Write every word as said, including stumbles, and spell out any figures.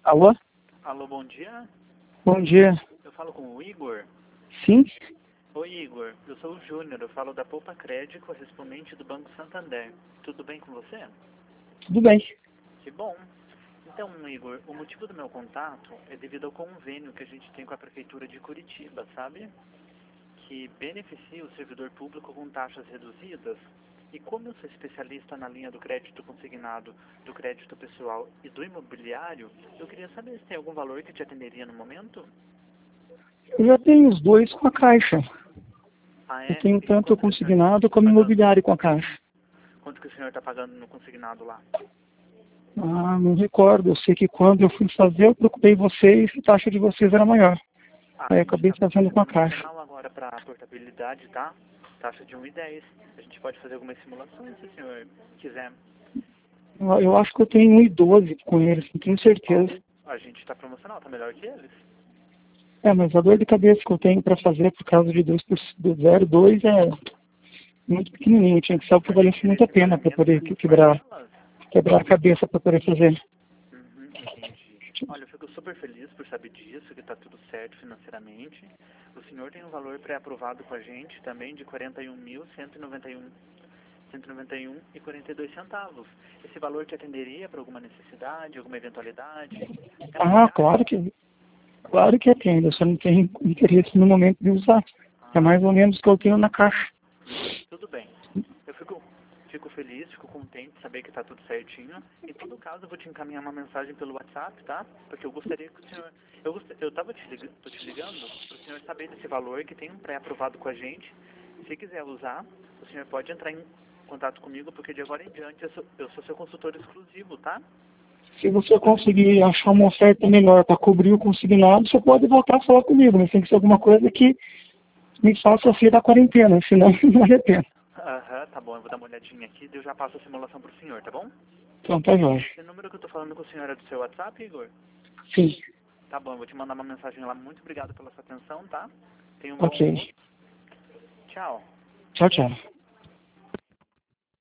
Alô? Alô, bom dia. Bom dia. Eu falo com o Igor. Sim? Oi, Igor. Eu sou o Júnior. Eu falo da Poupa Crédito, correspondente do Banco Santander. Tudo bem com você? Tudo bem. Que bom. Então, Igor, o motivo do meu contato é devido ao convênio que a gente tem com a Prefeitura de Curitiba, sabe? Que beneficia o servidor público com taxas reduzidas. E como eu sou especialista na linha do crédito consignado, do crédito pessoal e do imobiliário, eu queria saber se tem algum valor que te atenderia no momento? Eu já tenho os dois com a Caixa. Ah, Eu é? tenho E tanto o quanto que o senhor consignado está como o pagando? imobiliário com a Caixa. Quanto que o senhor está pagando no consignado lá? Ah, não recordo. Eu sei que quando eu fui fazer, eu procurei vocês e a taxa de vocês era maior. Ah, Aí a eu gente acabei está com fazendo preço com a Caixa. promocional agora para a portabilidade, tá? Taxa de um e dez. A gente pode fazer algumas simulações se o senhor quiser. Eu eu acho que eu tenho um e doze com eles, não tenho certeza. A gente está promocional, tá melhor que eles. É, mas a dor de cabeça que eu tenho para fazer por causa de dois por do zero vírgula dois é muito pequenininho. Tinha que ser algo que A gente valesse muito a nesse pena para pagamento poder tem quebrar, parcelas. quebrar a cabeça para poder fazer. Uhum, entendi. Olha, eu fico super feliz por saber disso, que está tudo certo financeiramente. O senhor tem um valor pré-aprovado com a gente também de quarenta e um mil cento e noventa e um cento e noventa e um e quarenta e dois centavos. Esse valor te atenderia para alguma necessidade, alguma eventualidade? É uma Ah, viagem? claro que, claro que atendo. Eu só não tenho interesse no momento de usar. É Ah, mais ou menos o que eu tenho na Caixa. tudo bem. Eu fico, fico feliz, fico contente de saber que está tudo certinho. Em todo caso, eu vou te encaminhar uma mensagem pelo WhatsApp, tá? Porque eu gostaria que o senhor... Eu, gost, eu tava te, lig, tô te ligando para o senhor saber desse valor que tem um pré-aprovado com a gente. Se quiser usar, o senhor pode entrar em contato comigo, porque de agora em diante eu sou, eu sou seu consultor exclusivo, tá? Se você conseguir achar uma oferta melhor para cobrir o consignado, você pode voltar a falar comigo, mas tem que ser alguma coisa que me faça sair da quarentena, senão não vale a pena. Aham, tá bom, eu vou dar uma olhadinha aqui e eu já passo a simulação pro senhor, tá bom? Então tá jóia. Esse número que eu tô falando com o senhor é do seu WhatsApp, Igor? Sim. Tá bom, eu vou te mandar uma mensagem lá. Muito obrigado pela sua atenção, tá? Tenha um bom Ok. almoço. Tchau. Tchau, tchau.